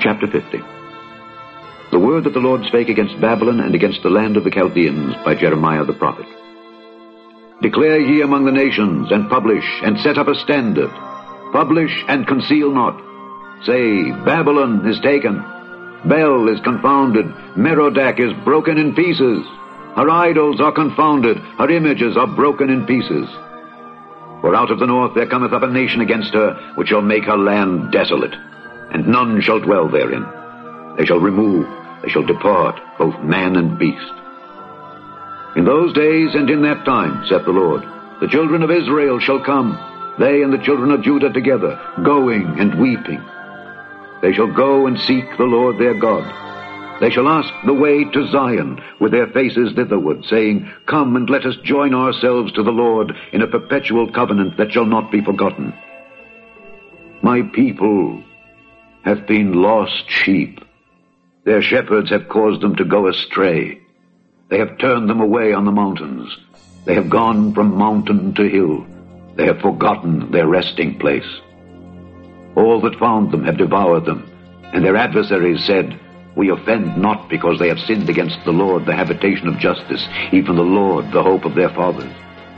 Chapter 50. The word that the Lord spake against Babylon and against the land of the Chaldeans by Jeremiah the prophet. Declare ye among the nations, and publish, and set up a standard. Publish, and conceal not. Say, Babylon is taken. Bel is confounded. Merodach is broken in pieces. Her idols are confounded. Her images are broken in pieces. For out of the north there cometh up a nation against her, which shall make her land desolate, and none shall dwell therein. They shall remove, they shall depart, both man and beast. In those days and in that time, saith the Lord, the children of Israel shall come, they and the children of Judah together, going and weeping. They shall go and seek the Lord their God. They shall ask the way to Zion, with their faces thitherward, saying, Come and let us join ourselves to the Lord in a perpetual covenant that shall not be forgotten. My people have been lost sheep. Their shepherds have caused them to go astray. They have turned them away on the mountains. They have gone from mountain to hill. They have forgotten their resting place. All that found them have devoured them, and their adversaries said, We offend not because they have sinned against the Lord, the habitation of justice, even the Lord, the hope of their fathers.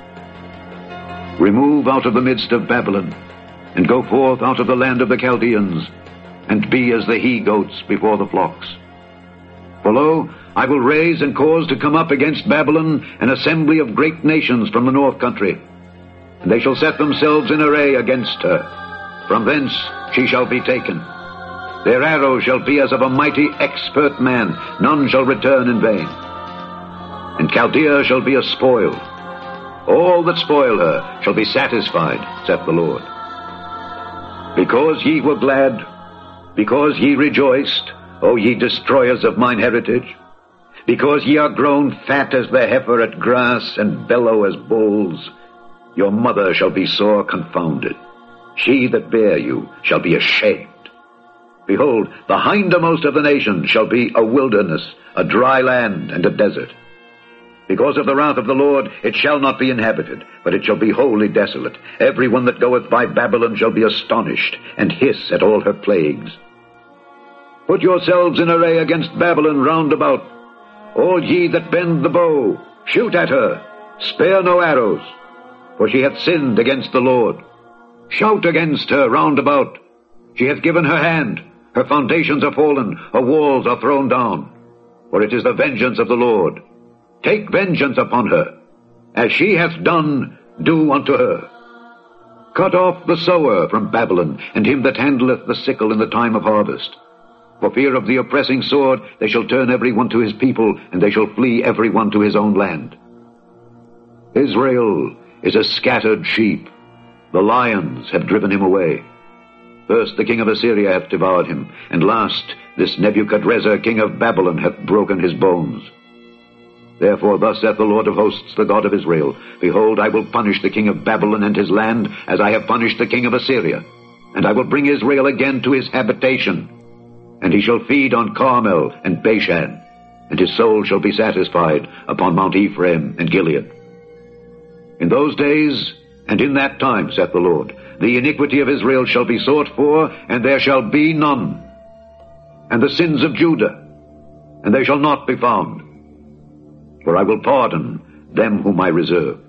Remove out of the midst of Babylon, and go forth out of the land of the Chaldeans, and be as the he-goats before the flocks. For lo, I will raise and cause to come up against Babylon an assembly of great nations from the north country, and they shall set themselves in array against her. From thence she shall be taken. Their arrow shall be as of a mighty expert man, none shall return in vain. And Chaldea shall be a spoil. All that spoil her shall be satisfied, saith the Lord. Because ye were glad, because ye rejoiced, O ye destroyers of mine heritage, because ye are grown fat as the heifer at grass, and bellow as bulls, your mother shall be sore confounded. She that bare you shall be ashamed. Behold, the hindermost of the nations shall be a wilderness, a dry land, and a desert. Because of the wrath of the Lord it shall not be inhabited, but it shall be wholly desolate. Every one that goeth by Babylon shall be astonished, and hiss at all her plagues. Put yourselves in array against Babylon round about. All ye that bend the bow, shoot at her, spare no arrows, for she hath sinned against the Lord. Shout against her round about. She hath given her hand, her foundations are fallen, her walls are thrown down. For it is the vengeance of the Lord. Take vengeance upon her. As she hath done, do unto her. Cut off the sower from Babylon, and him that handleth the sickle in the time of harvest. For fear of the oppressing sword, they shall turn every one to his people, and they shall flee every one to his own land. Israel is a scattered sheep. The lions have driven him away. First the king of Assyria hath devoured him, and last this Nebuchadrezzar king of Babylon hath broken his bones. Therefore thus saith the Lord of hosts, the God of Israel, Behold, I will punish the king of Babylon and his land, as I have punished the king of Assyria. And I will bring Israel again to his habitation. And he shall feed on Carmel and Bashan, and his soul shall be satisfied upon Mount Ephraim and Gilead. In those days and in that time, saith the Lord, the iniquity of Israel shall be sought for, and there shall be none. And the sins of Judah, and they shall not be found. For I will pardon them whom I reserve.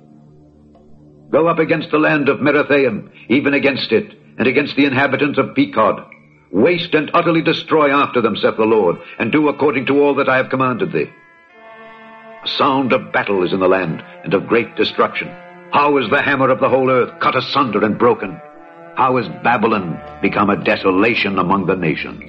Go up against the land of Merathaim, even against it, and against the inhabitants of Pekod. Waste and utterly destroy after them, saith the Lord, and do according to all that I have commanded thee. A sound of battle is in the land, and of great destruction. How is the hammer of the whole earth cut asunder and broken? How is Babylon become a desolation among the nations?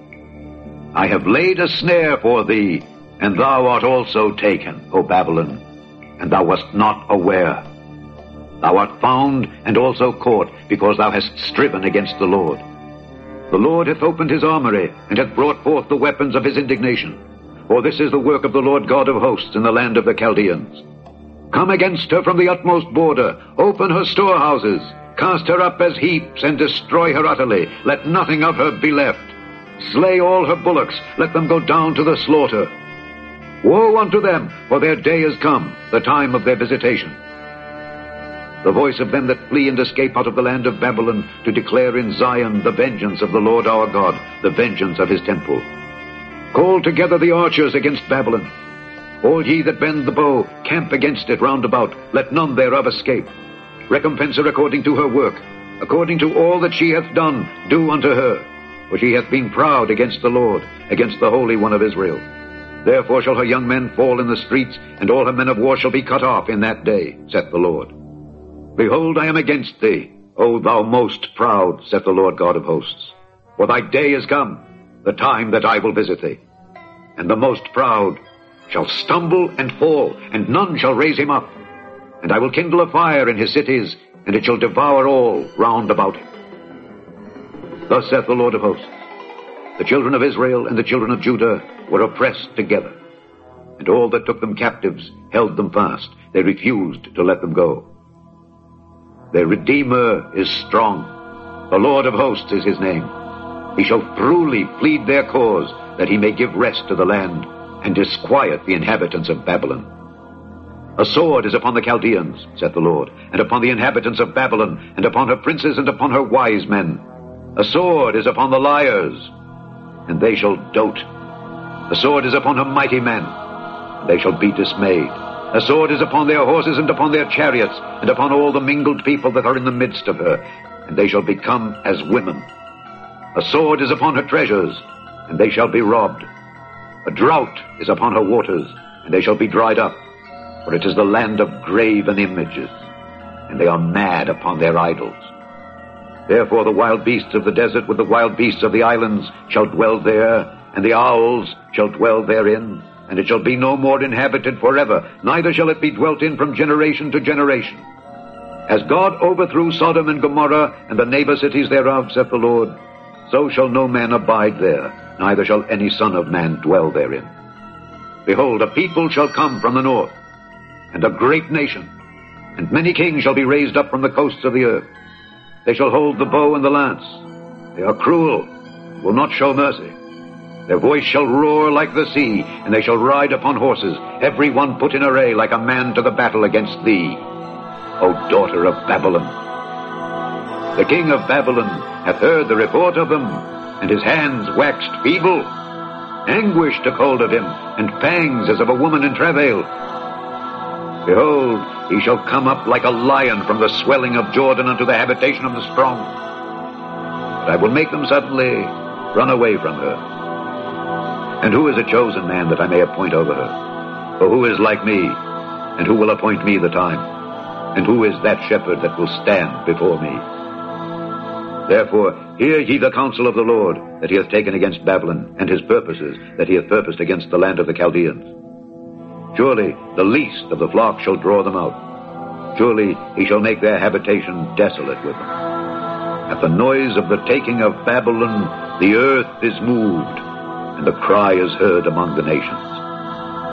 I have laid a snare for thee, and thou art also taken, O Babylon, and thou wast not aware. Thou art found and also caught, because thou hast striven against the Lord. The Lord hath opened his armory, and hath brought forth the weapons of his indignation. For this is the work of the Lord God of hosts in the land of the Chaldeans. Come against her from the utmost border, open her storehouses, cast her up as heaps, and destroy her utterly. Let nothing of her be left. Slay all her bullocks, let them go down to the slaughter. Woe unto them, for their day is come, the time of their visitation. the voice of them that flee and escape out of the land of Babylon, to declare in Zion the vengeance of the Lord our God, the vengeance of his temple. Call together the archers against Babylon. All ye that bend the bow, camp against it round about, let none thereof escape. Recompense her according to her work, according to all that she hath done, do unto her. For she hath been proud against the Lord, against the Holy One of Israel. Therefore shall her young men fall in the streets, and all her men of war shall be cut off in that day, saith the Lord. Behold, I am against thee, O thou most proud, saith the Lord God of hosts. For thy day is come, the time that I will visit thee. And the most proud shall stumble and fall, and none shall raise him up. And I will kindle a fire in his cities, and it shall devour all round about him. Thus saith the Lord of hosts, the children of Israel and the children of Judah were oppressed together, and all that took them captives held them fast. They refused to let them go. Their Redeemer is strong. The Lord of hosts is his name. He shall truly plead their cause, that he may give rest to the land, and disquiet the inhabitants of Babylon. A sword is upon the Chaldeans, saith the Lord, and upon the inhabitants of Babylon, and upon her princes, and upon her wise men. A sword is upon the liars, and they shall dote. A sword is upon her mighty men, and they shall be dismayed. A sword is upon their horses, and upon their chariots, and upon all the mingled people that are in the midst of her, and they shall become as women. A sword is upon her treasures, and they shall be robbed. A drought is upon her waters, and they shall be dried up. For it is the land of graven images, and they are mad upon their idols. Therefore the wild beasts of the desert with the wild beasts of the islands shall dwell there, and the owls shall dwell therein, and it shall be no more inhabited forever, neither shall it be dwelt in from generation to generation. As God overthrew Sodom and Gomorrah and the neighbor cities thereof, saith the Lord, so shall no man abide there, neither shall any son of man dwell therein. Behold, a people shall come from the north, and a great nation, and many kings shall be raised up from the coasts of the earth. They shall hold the bow and the lance. They are cruel, will not show mercy. Their voice shall roar like the sea, and they shall ride upon horses, every one put in array like a man to the battle against thee, O daughter of Babylon. The king of Babylon hath heard the report of them, and his hands waxed feeble. Anguish took hold of him, and pangs as of a woman in travail. Behold, he shall come up like a lion from the swelling of Jordan unto the habitation of the strong. But I will make them suddenly run away from her. And who is a chosen man that I may appoint over her? For who is like me, and who will appoint me the time? And who is that shepherd that will stand before me? Therefore, hear ye the counsel of the Lord that he hath taken against Babylon, and his purposes that he hath purposed against the land of the Chaldeans. Surely the least of the flock shall draw them out. Surely he shall make their habitation desolate with them. At the noise of the taking of Babylon, the earth is moved, and the cry is heard among the nations.